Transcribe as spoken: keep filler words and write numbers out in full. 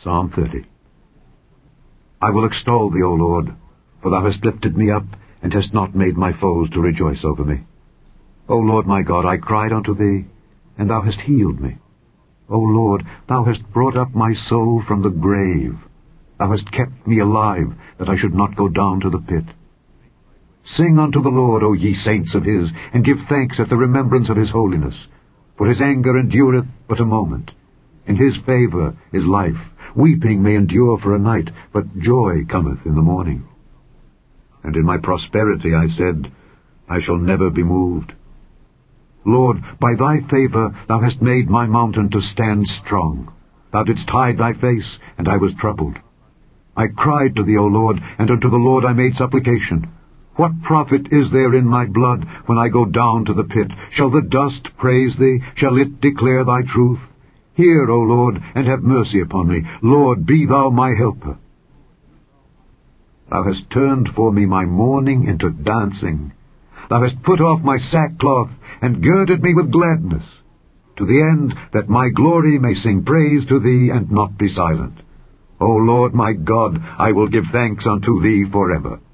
Psalm thirty. I will extol thee, O Lord, for thou hast lifted me up, and hast not made my foes to rejoice over me. O Lord my God, I cried unto thee, and thou hast healed me. O Lord, thou hast brought up my soul from the grave. Thou hast kept me alive, that I should not go down to the pit. Sing unto the Lord, O ye saints of his, and give thanks at the remembrance of his holiness. For his anger endureth but a moment. In his favour is life. Weeping may endure for a night, but joy cometh in the morning. And in my prosperity I said, I shall never be moved. Lord, by thy favour thou hast made my mountain to stand strong. Thou didst hide thy face, and I was troubled. I cried to thee, O Lord, and unto the Lord I made supplication. What profit is there in my blood when I go down to the pit? Shall the dust praise thee? Shall it declare thy truth? Hear, O Lord, and have mercy upon me. Lord, be thou my helper. Thou hast turned for me my mourning into dancing. Thou hast put off my sackcloth, and girded me with gladness, to the end that my glory may sing praise to thee, and not be silent. O Lord my God, I will give thanks unto thee forever.